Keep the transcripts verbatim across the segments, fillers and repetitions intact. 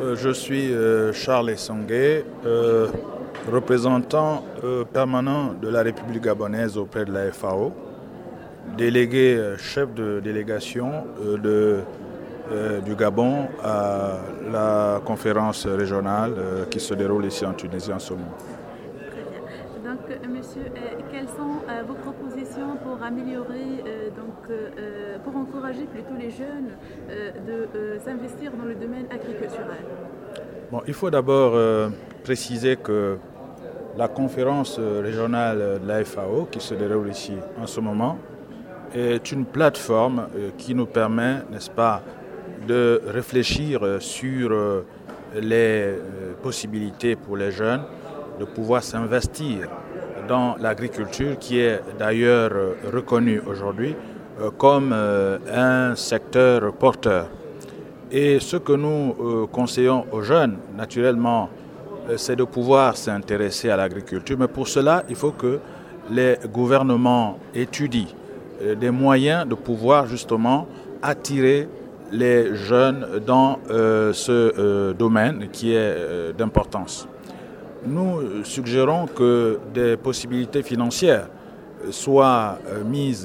Euh, je suis euh, Charles Essongué, euh, représentant euh, permanent de la République gabonaise auprès de la F A O, délégué euh, chef de délégation euh, de, euh, du Gabon à la conférence régionale euh, qui se déroule ici en Tunisie en ce moment. Très bien. Donc, euh, monsieur, euh, quelles sont euh, vos propositions pour améliorer, euh, donc, euh, pour encourager plutôt les jeunes euh, de euh, s'investir dans le domaine agriculturel? Bon, il faut d'abord euh, préciser que la conférence régionale de la F A O qui se déroule ici en ce moment est une plateforme euh, qui nous permet, n'est-ce pas, de réfléchir sur euh, les euh, possibilités pour les jeunes de pouvoir s'investir dans l'agriculture qui est d'ailleurs euh, reconnue aujourd'hui euh, comme euh, un secteur porteur. Et ce que nous euh, conseillons aux jeunes, naturellement, euh, c'est de pouvoir s'intéresser à l'agriculture. Mais pour cela, il faut que les gouvernements étudient euh, des moyens de pouvoir justement attirer les jeunes dans euh, ce euh, domaine qui est euh, d'importance. Nous suggérons que des possibilités financières soient euh, mises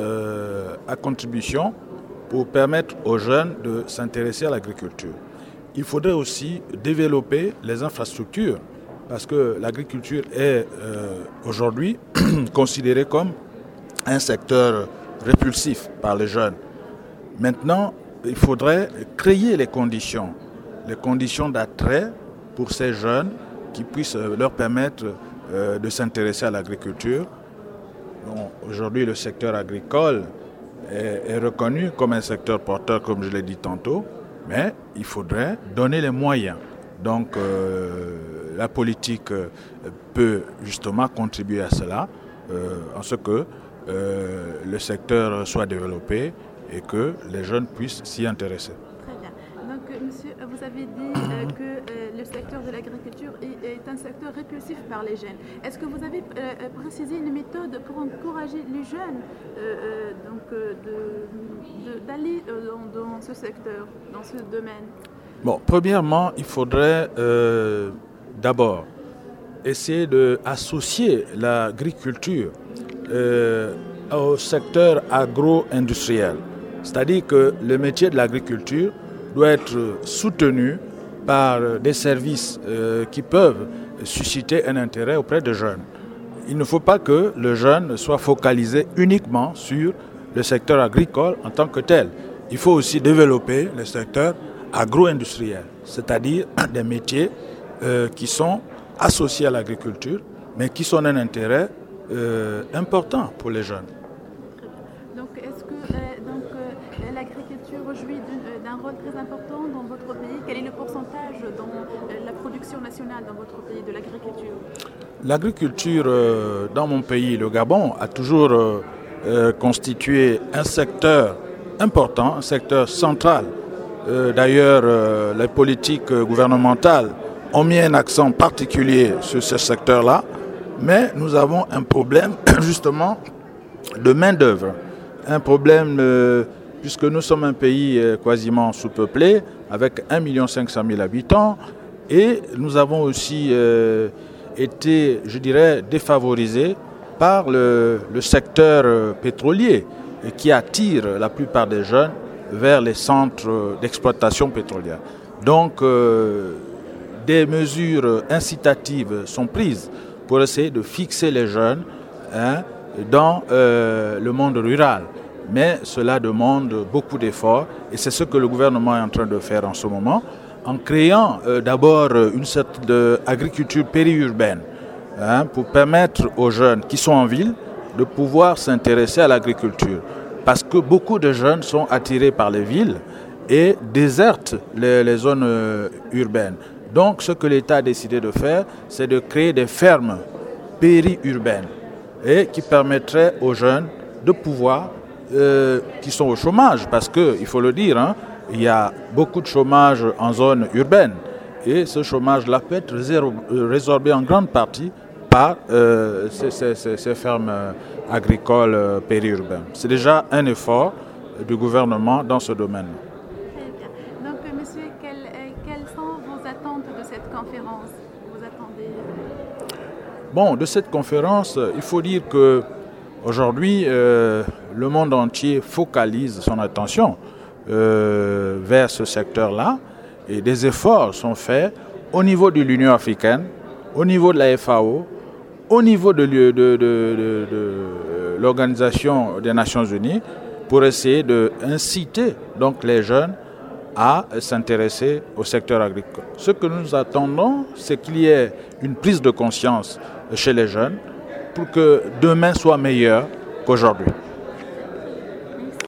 euh, à contribution pour permettre aux jeunes de s'intéresser à l'agriculture. Il faudrait aussi développer les infrastructures parce que l'agriculture est euh, aujourd'hui considérée comme un secteur répulsif par les jeunes. Maintenant, il faudrait créer les conditions, les conditions d'attrait pour ces jeunes qui puissent leur permettre euh, de s'intéresser à l'agriculture. Bon, aujourd'hui, le secteur agricole est, est reconnu comme un secteur porteur, comme je l'ai dit tantôt, mais il faudrait donner les moyens. Donc, euh, la politique euh, peut justement contribuer à cela, euh, en ce que euh, le secteur soit développé et que les jeunes puissent s'y intéresser. Très bien. Donc, euh, monsieur, vous avez dit euh, que euh, le secteur de l'agriculture est, est un secteur répulsif par les jeunes. Est-ce que vous avez euh, précisé une méthode pour encourager les jeunes euh, euh, donc, euh, de, de, d'aller euh, dans, dans ce secteur, dans ce domaine? Bon, premièrement, il faudrait euh, d'abord essayer d'associer l'agriculture euh, au secteur agro-industriel. C'est-à-dire que le métier de l'agriculture doit être soutenu par des services euh, qui peuvent susciter un intérêt auprès des jeunes. Il ne faut pas que le jeune soit focalisé uniquement sur le secteur agricole en tant que tel. Il faut aussi développer le secteur agro-industriel, c'est-à-dire des métiers euh, qui sont associés à l'agriculture, mais qui sont d'un intérêt euh, important pour les jeunes. Donc, est-ce que euh, donc, euh, l'agriculture jouit d'un rôle très important dans votre pays? Quel est le pourcentage dans euh, la production nationale dans votre pays de l'agriculture? L'agriculture euh, dans mon pays, le Gabon, a toujours euh, euh, constitué un secteur important, un secteur central. Euh, d'ailleurs, euh, les politiques gouvernementales ont mis un accent particulier sur ce secteur-là, mais nous avons un problème justement de main-d'œuvre. Un problème euh, puisque nous sommes un pays euh, quasiment sous-peuplé, avec un million cinq cent mille habitants, et nous avons aussi euh, été, je dirais, défavorisés par le, le secteur euh, pétrolier, et qui attire la plupart des jeunes vers les centres d'exploitation pétrolière. Donc, euh, des mesures incitatives sont prises pour essayer de fixer les jeunes hein, dans euh, le monde rural. Mais cela demande beaucoup d'efforts et c'est ce que le gouvernement est en train de faire en ce moment, en créant euh, d'abord une sorte d'agriculture périurbaine hein, pour permettre aux jeunes qui sont en ville de pouvoir s'intéresser à l'agriculture. Parce que beaucoup de jeunes sont attirés par les villes et désertent les, les zones euh, urbaines. Donc ce que l'État a décidé de faire, c'est de créer des fermes périurbaines et qui permettraient aux jeunes de pouvoir, euh, qui sont au chômage, parce qu'il faut le dire, hein, il y a beaucoup de chômage en zone urbaine et ce chômage-là peut être résorbé en grande partie par euh, ces, ces, ces fermes agricoles euh, périurbaines. C'est déjà un effort du gouvernement dans ce domaine. Très bien. Donc, monsieur, quels, quels sont vos attentes de cette conférence? Vous attendez... Bon, de cette conférence, il faut dire que aujourd'hui, euh, le monde entier focalise son attention euh, vers ce secteur-là et des efforts sont faits au niveau de l'Union africaine, au niveau de la F A O, au niveau de, de, de, de, de l'Organisation des Nations Unies pour essayer d'inciter donc les jeunes à s'intéresser au secteur agricole. Ce que nous attendons, c'est qu'il y ait une prise de conscience chez les jeunes pour que demain soit meilleur qu'aujourd'hui.